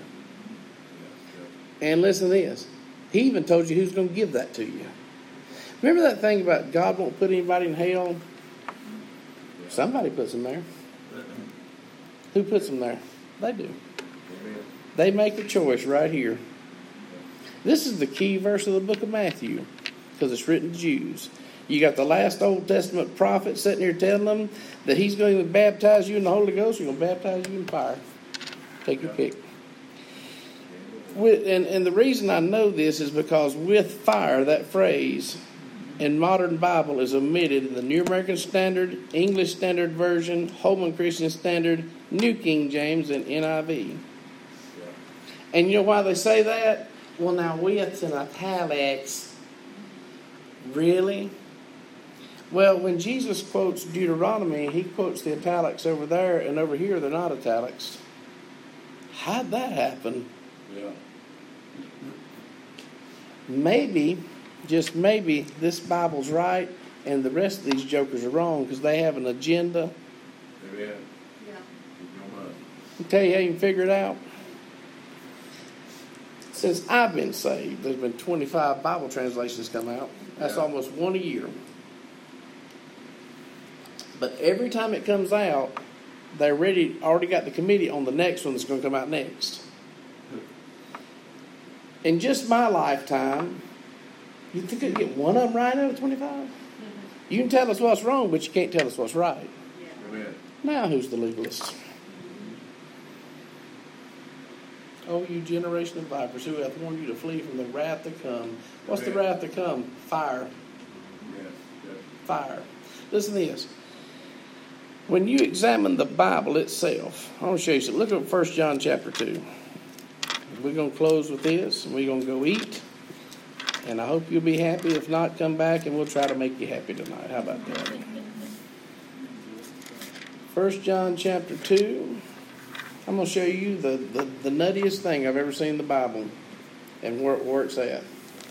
And listen to this. He even told you who's going to give that to you. Remember that thing about God won't put anybody in hell? Somebody puts them there. Who puts them there? They do. Amen. They make a choice right here. This is the key verse of the book of Matthew because it's written to Jews. You got the last Old Testament prophet sitting here telling them that he's going to baptize you in the Holy Ghost. He's going to baptize you in fire. Take your pick. With, and, and the reason I know this is because with fire, that phrase in modern Bible is omitted in the New American Standard, English Standard Version, Holman Christian Standard, New King James, and N I V. Yeah. And you know why they say that? Well, now with in italics. Really? Well, when Jesus quotes Deuteronomy, he quotes the italics over there, and over here they're not italics. How'd that happen? Yeah. Maybe, just maybe, this Bible's right, and the rest of these jokers are wrong because they have an agenda. Amen. Yeah. I'll tell you how you can figure it out. Since I've been saved, there's been twenty-five Bible translations come out. That's Yeah. almost one a year. But every time it comes out, they already already got the committee on the next one that's going to come out next. In just my lifetime, you think I could get one of them right out of twenty-five? You can tell us what's wrong, but you can't tell us what's right. Yeah. Amen. Now who's the legalist? Oh, you generation of vipers, who hath warned you to flee from the wrath to come. What's the Amen. wrath to come? Fire. Yes. Yes. Fire. Listen to this. When you examine the Bible itself, I want to show you something. Look at First John chapter two. We're going to close with this, and we're going to go eat. And I hope you'll be happy. If not, come back, and we'll try to make you happy tonight. How about that? First John chapter two. I'm going to show you the, the, the nuttiest thing I've ever seen in the Bible and where, where it's at.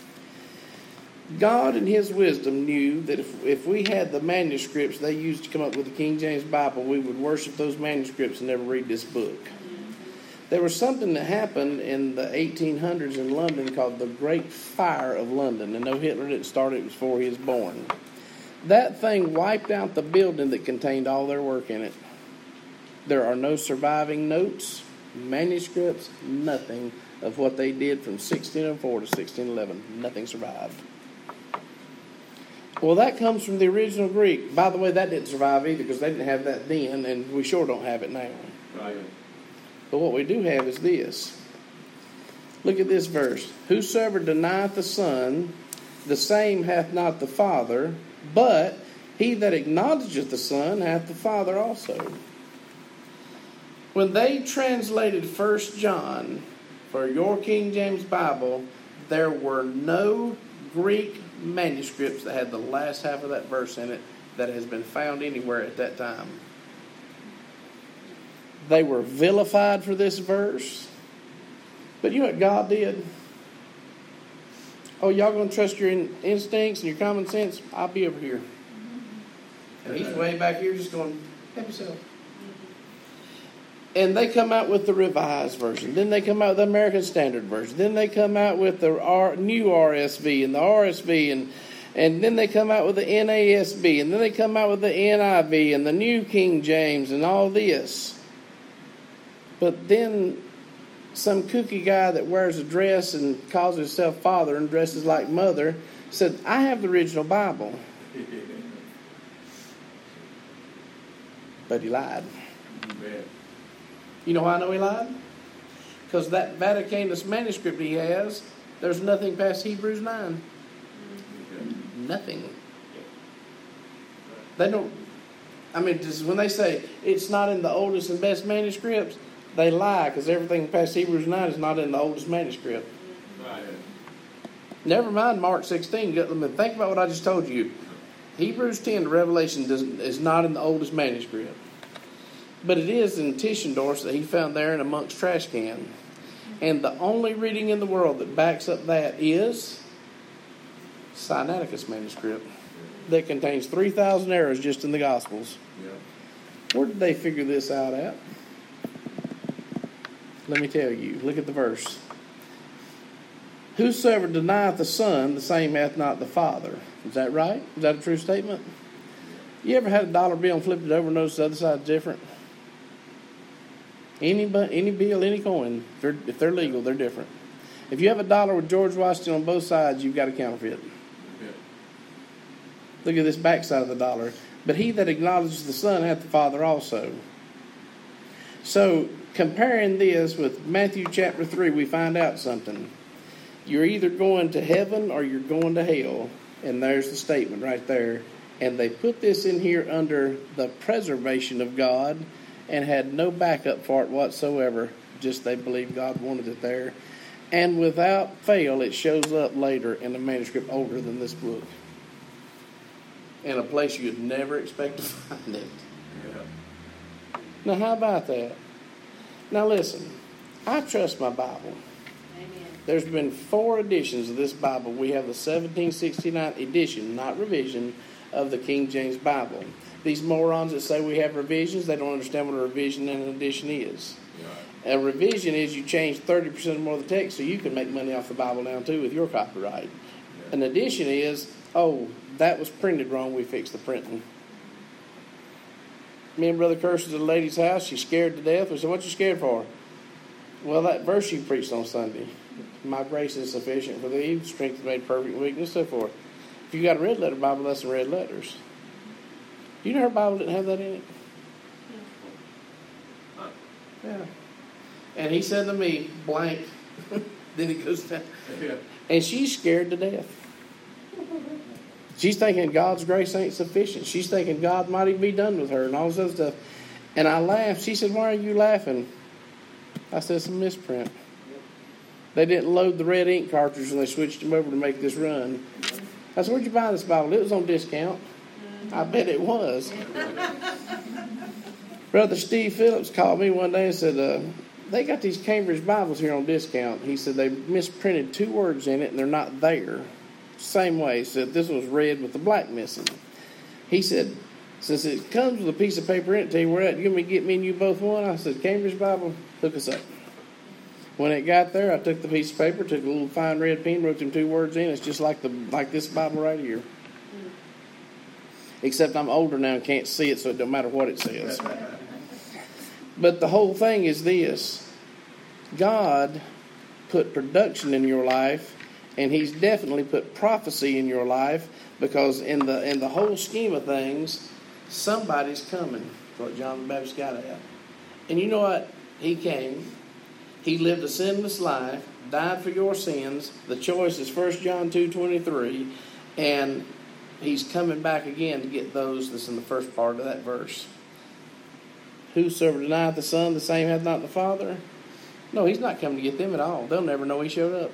God in his wisdom knew that if, if we had the manuscripts they used to come up with the King James Bible, we would worship those manuscripts and never read this book. There was something that happened in the eighteen hundreds in London called the Great Fire of London. And no, Hitler didn't start it before he was born. That thing wiped out the building that contained all their work in it. There are no surviving notes, manuscripts, nothing of what they did from sixteen oh four to sixteen eleven. Nothing survived. Well, that comes from the original Greek. By the way, that didn't survive either because they didn't have that then, and we sure don't have it now. Right. But what we do have is this. Look at this verse. Whosoever denieth the Son, the same hath not the Father, but he that acknowledgeth the Son hath the Father also. When they translated First John for your King James Bible, there were no Greek manuscripts that had the last half of that verse in it that has been found anywhere at that time. They were vilified for this verse. But you know what God did? Oh, y'all going to trust your in- instincts and your common sense? I'll be over here. And he's way back here just going, help yourself. And they come out with the Revised Version. Then they come out with the American Standard Version. Then they come out with the R- new R S V and the R S V. And, and then they come out with the N A S B. And then they come out with the N I V and the New King James and all this. But then some kooky guy that wears a dress and calls himself father and dresses like mother said, I have the original Bible. But he lied. Amen. You know why I know he lied? Because that Vaticanus manuscript he has, there's nothing past Hebrews nine. Okay. Nothing. They don't, I mean, just when they say it's not in the oldest and best manuscripts, they lie because everything past Hebrews nine is not in the oldest manuscript. Right. Never mind Mark sixteen. Think about what I just told you. Hebrews ten to Revelation does, is not in the oldest manuscript. But it is in Tischendorf's that he found there in a monk's trash can. And the only reading in the world that backs up that is Sinaiticus manuscript that contains three thousand errors just in the Gospels. Yeah. Where did they figure this out at? Let me tell you. Look at the verse. Whosoever denieth the Son, the same hath not the Father. Is that right? Is that a true statement? You ever had a dollar bill and flipped it over and noticed the other side's different? Any any bill, any coin, if they're, if they're legal, they're different. If you have a dollar with George Washington on both sides, you've got a counterfeit. Okay. Look at this back side of the dollar. But he that acknowledges the Son hath the Father also. So comparing this with Matthew chapter three, we find out something. You're either going to heaven or you're going to hell. And there's the statement right there. And they put this in here under the preservation of God and had no backup for it whatsoever. Just they believed God wanted it there. And without fail, it shows up later in a manuscript older than this book. In a place you'd never expect to find it. Yeah. Now, how about that? Now, listen. I trust my Bible. Amen. There's been four editions of this Bible. We have the seventeen sixty-nine edition, not revision, of the King James Bible. These morons that say we have revisions, they don't understand what a revision and an edition is. Right. A revision is you change thirty percent or more of the text so you can make money off the Bible now too with your copyright. Yeah. An edition is, oh, that was printed wrong, we fixed the printing. Me and Brother Curse was at a lady's house. She's scared to death. We said, what you scared for? Well, that verse you preached on Sunday. My grace is sufficient for thee. Strength is made perfect in weakness, so forth. If you got a red letter Bible, that's in red letters. You know her Bible didn't have that in it? Yeah. And he said to me, blank. Then he goes down. Yeah. And she's scared to death. She's thinking God's grace ain't sufficient. She's thinking God might even be done with her and all this other stuff. And I laughed. She said, why are you laughing? I said, it's a misprint. They didn't load the red ink cartridge when they switched them over to make this run. I said, where'd you buy this Bible? It was on discount. I bet it was. Brother Steve Phillips called me one day and said, uh, they got these Cambridge Bibles here on discount. He said they misprinted two words in it and they're not there. Same way. He said this was red with the black missing. He said, since it comes with a piece of paper in it, tell you where at, you want me to get me and you both one? I said, Cambridge Bible, hook us up. When it got there, I took the piece of paper, took a little fine red pen, wrote them two words in. It's just like the like this Bible right here. Except I'm older now and can't see it, so it don't matter what it says. But the whole thing is this. God put production in your life, and He's definitely put prophecy in your life, because in the in the whole scheme of things, somebody's coming. That's what John the Baptist got at. And you know what? He came. He lived a sinless life, died for your sins. The choice is First John two twenty-three, and He's coming back again to get those that's in the first part of that verse. Whosoever denieth the Son, the same hath not the Father. No, He's not coming to get them at all. They'll never know He showed up.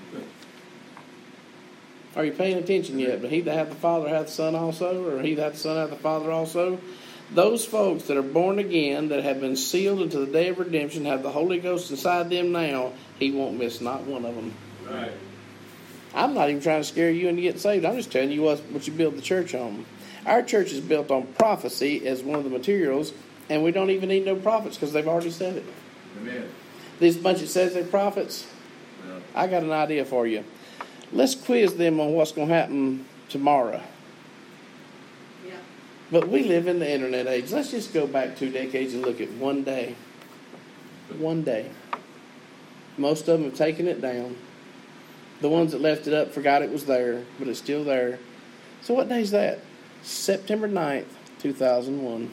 Are you paying attention yet? But he that hath the Father hath the Son also, or he that hath the Son hath the Father also. Those folks that are born again, that have been sealed into the day of redemption, have the Holy Ghost inside them now, He won't miss not one of them. Right. I'm not even trying to scare you into getting saved. I'm just telling you what, what you build the church on. Our church is built on prophecy as one of the materials, and we don't even need no prophets because they've already said it. Amen. This bunch that says they're prophets, Yeah. I got an idea for you. Let's quiz them on what's going to happen tomorrow. Yeah. But we live in the internet age. Let's just go back two decades and look at one day. One day. Most of them have taken it down. The ones that left it up forgot it was there, but it's still there. So what day is that? September ninth, two thousand one.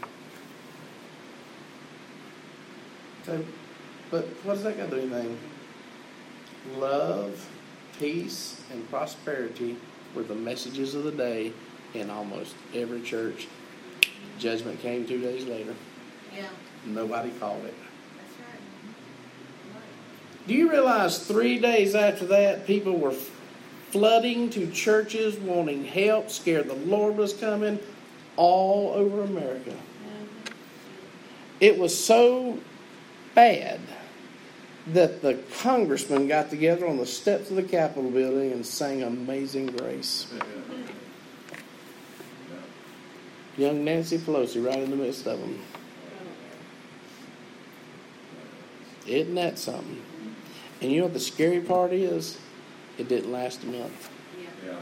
So, but what does that got to do with anything? Love, peace, and prosperity were the messages of the day in almost every church. Judgment came two days later. Yeah. Nobody called it. That's right. Do you realize three days after that, people were flooding to churches, wanting help, scared the Lord was coming, all over America? Mm-hmm. It was so bad that the congressman got together on the steps of the Capitol building and sang Amazing Grace. Yeah. Young Nancy Pelosi right in the midst of them. Isn't that something? And you know what the scary part is? It didn't last a month. Yeah. Yeah.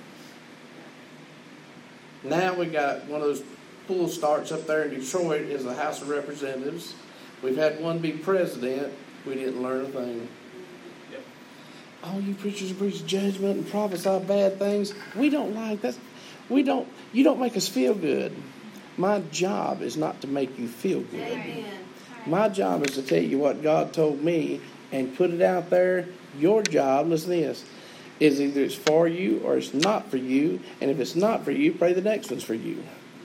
Now we got one of those pool starts up there in Detroit is the House of Representatives. We've had one be president. We didn't learn a thing. Yep. Oh, you preachers preach judgment and prophesy bad things. We don't like that. We don't. You don't make us feel good. My job is not to make you feel good. Amen. My job is to tell you what God told me and put it out there. Your job, listen to this, is either it's for you or it's not for you. And if it's not for you, pray the next one's for you.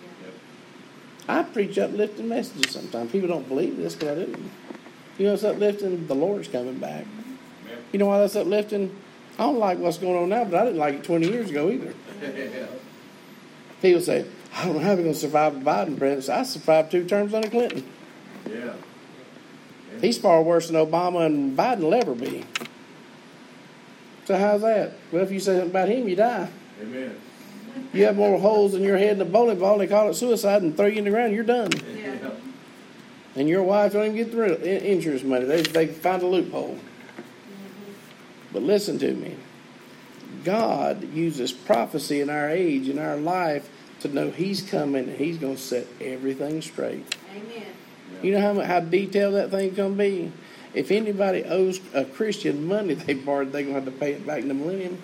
I preach uplifting messages sometimes. People don't believe this, but I do. You know, it's uplifting. The Lord's coming back. You know why that's uplifting? I don't like what's going on now, but I didn't like it twenty years ago either. People say, I don't know how we're going to survive the Biden presidency. I survived two terms under Clinton. Yeah. He's far worse than Obama and Biden will ever be. So how's that? Well, if you say something about him, you die. Amen. You have more holes in your head than a bowling ball, they call it suicide, and throw you in the ground, you're done. Yeah. And your wife don't even get the insurance money. They, they find a loophole. But listen to me. God uses prophecy in our age, in our life, to know He's coming and He's going to set everything straight. Amen. You know how, how detailed that thing's going to be? If anybody owes a Christian money they borrowed, they're going to have to pay it back in the millennium.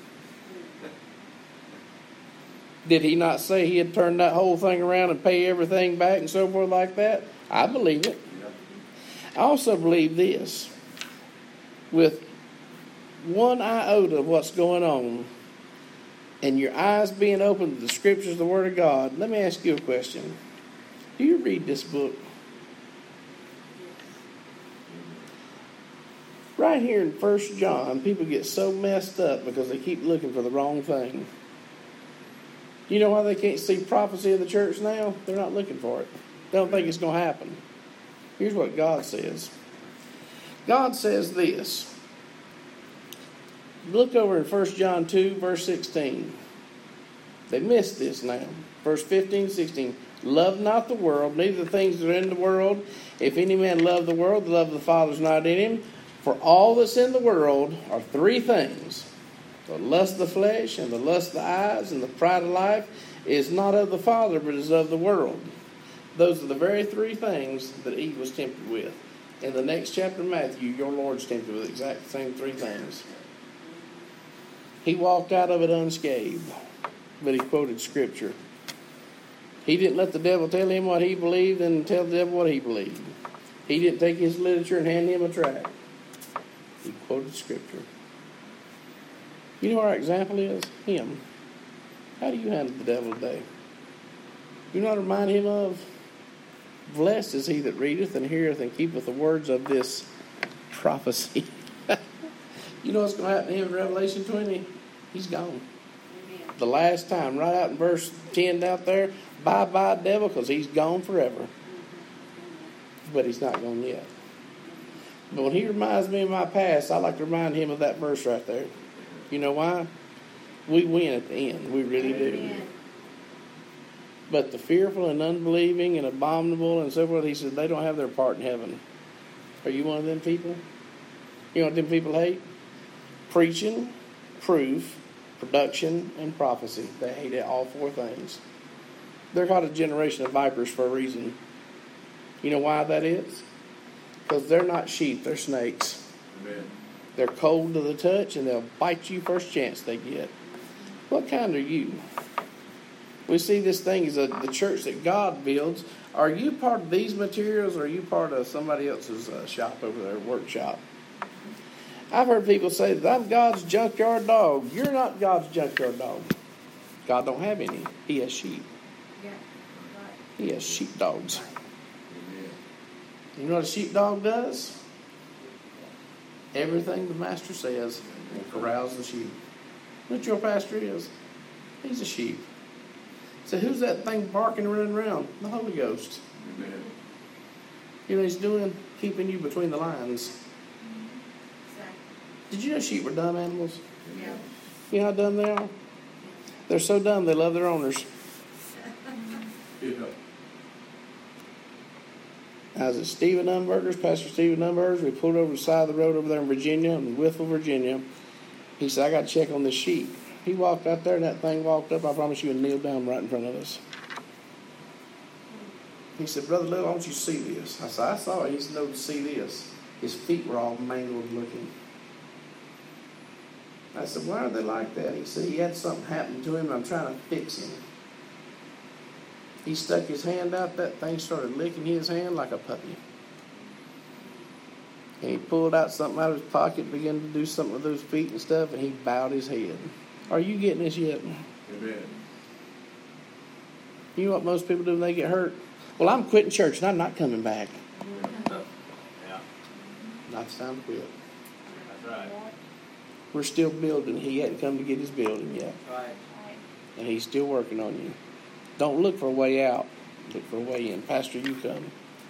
Did He not say He had turned that whole thing around and pay everything back and so forth like that? I believe it. I also believe this. With one iota of what's going on, and your eyes being open to the Scriptures, the Word of God, let me ask you a question. Do you read this book? Right here in First John, people get so messed up because they keep looking for the wrong thing. You know why they can't see prophecy in the church now? They're not looking for it. They don't think it's going to happen. Here's what God says. God says this. Look over in First John two, verse sixteen. They missed this now. Verse fifteen, sixteen. Love not the world, neither the things that are in the world. If any man love the world, the love of the Father is not in him. For all that's in the world are three things. The lust of the flesh, and the lust of the eyes, and the pride of life is not of the Father, but is of the world. Those are the very three things that Eve was tempted with. In the next chapter of Matthew, your Lord's tempted with the exact same three things. He walked out of it unscathed, but he quoted Scripture. He didn't let the devil tell him what he believed and tell the devil what he believed. He didn't take his literature and hand him a tract. He quoted Scripture. You know what our example is? Him. How do you handle the devil today? You know what to remind him of? Blessed is he that readeth and heareth and keepeth the words of this prophecy. You know what's going to happen to him in Revelation twenty? He's gone. Amen. The last time, right out in verse ten out there, bye-bye devil, because he's gone forever. But he's not gone yet. But when he reminds me of my past, I like to remind him of that verse right there. You know why? We win at the end. We really do. Amen. But the fearful and unbelieving and abominable and so forth, he said, they don't have their part in heaven. Are you one of them people? You know what them people hate? Preaching, proof, production, and prophecy. They hate all four things. They're called a generation of vipers for a reason. You know why that is? Because they're not sheep, they're snakes. Amen. They're cold to the touch, and they'll bite you first chance they get. What kind are you? We see this thing as a, the church that God builds. Are you part of these materials, or are you part of somebody else's uh, shop over there, workshop? I've heard people say that I'm God's junkyard dog. You're not God's junkyard dog. God don't have any. He has sheep. Yeah. Right. He has sheepdogs. Amen. You know what a sheepdog does? Everything the master says and corrals the sheep. What your pastor is? He's a sheep. So who's that thing barking and running around? The Holy Ghost. Amen. You know what he's doing? Keeping you between the lines. Exactly. Did you know sheep were dumb animals? Yeah. You know how dumb they are? They're so dumb they love their owners. Yeah. I was at Stephen Umberger's, Pastor Stephen Umberger's. We pulled over the side of the road over there in Virginia, in Whitfield, Virginia. He said, I got to check on this sheep. He walked out there, and that thing walked up, I promise you, and kneeled down right in front of us. He said, Brother Little, I want you to see this. I said, I saw it. He said, no, to see this. His feet were all mangled looking. I said, why are they like that? He said, he had something happen to him, and I'm trying to fix him. He stuck his hand out, that thing started licking his hand like a puppy. And he pulled out something out of his pocket, began to do something with those feet and stuff, and he bowed his head. Are you getting this yet? Amen. You know what most people do when they get hurt? Well, I'm quitting church and I'm not coming back. Yeah, Not it's time to quit. that's right. We're still building. He hadn't come to get his building yet. Right. And he's still working on you. Don't look for a way out. Look for a way in. Pastor, you come.